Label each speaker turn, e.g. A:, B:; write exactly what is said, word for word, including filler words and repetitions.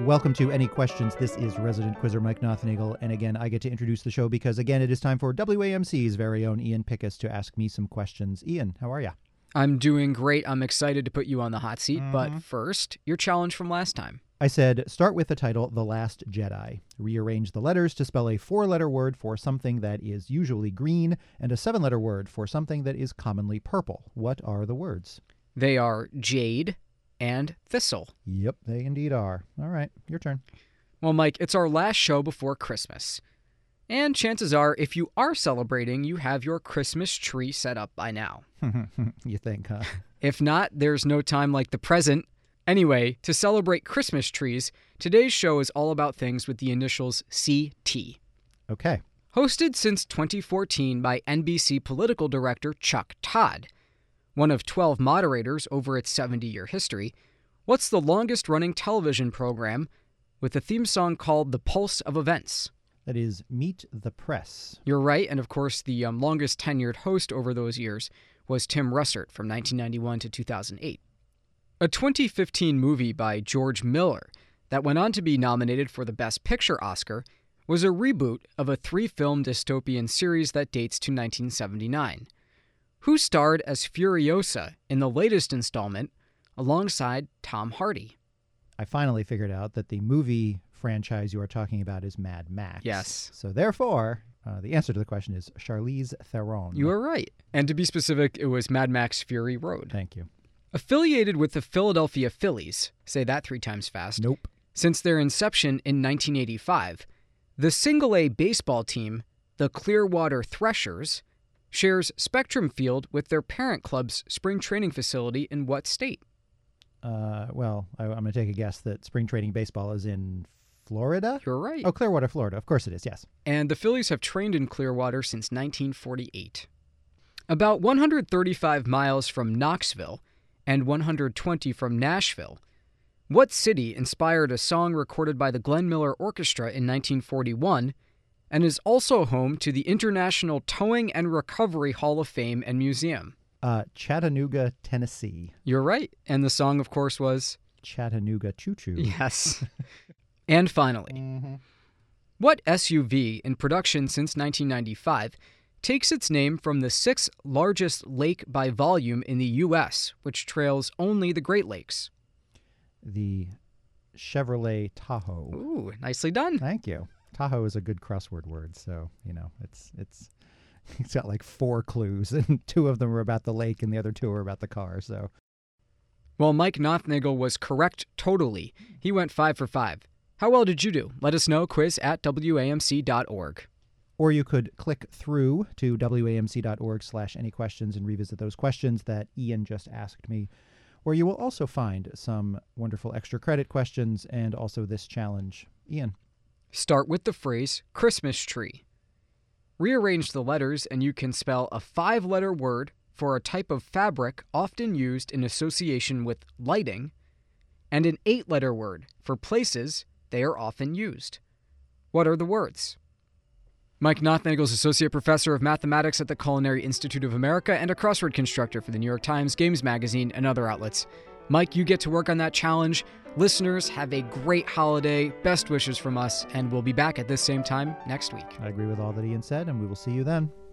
A: Welcome to Any Questions. This is resident quizzer Mike Nothnagel, and again, I get to introduce the show because, again, it is time for W A M C's very own Ian Pickus to ask me some questions. Ian, how are you?
B: I'm doing great. I'm excited to put you on the hot seat,
A: Mm-hmm.
B: but first, your challenge from last time.
A: I said, start with the title, The Last Jedi. Rearrange the letters to spell a four-letter word for something that is usually green and a seven-letter word for something that is commonly purple. What are the words?
B: They are jade and thistle.
A: Yep, they indeed are. All right, your turn.
B: Well, Mike, it's our last show before Christmas. And chances are, if you are celebrating, you have your Christmas tree set up by now.
A: You think, huh?
B: If not, there's no time like the present. Anyway, to celebrate Christmas trees, today's show is all about things with the initials C T.
A: Okay.
B: Hosted since twenty fourteen by N B C political director Chuck Todd, one of twelve moderators over its seventy-year history, what's the longest-running television program with a theme song called The Pulse of Events?
A: That is Meet the Press.
B: You're right, and of course the um, longest-tenured host over those years was Tim Russert from nineteen ninety-one to two thousand eight. A twenty fifteen movie by George Miller that went on to be nominated for the Best Picture Oscar was a reboot of a three-film dystopian series that dates to nineteen seventy-nine. Who starred as Furiosa in the latest installment alongside Tom Hardy?
A: I finally figured out that the movie franchise you are talking about is Mad Max.
B: Yes.
A: So therefore, uh, the answer to the question is Charlize Theron.
B: You are right. And to be specific, it was Mad Max Fury Road.
A: Thank you.
B: Affiliated with the Philadelphia Phillies, say that three times fast.
A: Nope.
B: Since their inception in nineteen eighty-five, the single-A baseball team, the Clearwater Threshers, shares Spectrum Field with their parent club's spring training facility in what state?
A: Uh, well, I, I'm going to take a guess that spring training baseball is in Florida?
B: You're right.
A: Oh, Clearwater, Florida. Of course it is, yes.
B: And the Phillies have trained in Clearwater since nineteen forty-eight. About one hundred thirty-five miles from Knoxville and one hundred twenty from Nashville, what city inspired a song recorded by the Glenn Miller Orchestra in nineteen forty-one and is also home to the International Towing and Recovery Hall of Fame and Museum?
A: Uh, Chattanooga, Tennessee.
B: You're right. And the song, of course, was?
A: Chattanooga Choo Choo.
B: Yes. And finally,
A: Mm-hmm.
B: what S U V in production since nineteen ninety-five takes its name from the sixth largest lake by volume in the U S, which trails only the Great Lakes?
A: The Chevrolet Tahoe.
B: Ooh, nicely done.
A: Thank you. Tahoe is a good crossword word, so, you know, it's it's it's got like four clues, and two of them are about the lake and the other two are about the car, so.
B: Well, Mike Nothnagel was correct totally. He went five for five. How well did you do? Let us know, quiz at W A M C dot org.
A: Or you could click through to W A M C dot org slash any questions and revisit those questions that Ian just asked me, where you will also find some wonderful extra credit questions and also this challenge. Ian.
B: Start with the phrase Christmas tree. Rearrange the letters and you can spell a five-letter word for a type of fabric often used in association with lighting, and an eight-letter word for places they are often used. What are the words? Mike Nothnagel is Associate Professor of Mathematics at the Culinary Institute of America and a crossword constructor for the New York Times, Games Magazine, and other outlets. Mike, you get to work on that challenge. Listeners, have a great holiday. Best wishes from us, and we'll be back at this same time next week.
A: I agree with all that Ian said, and we will see you then.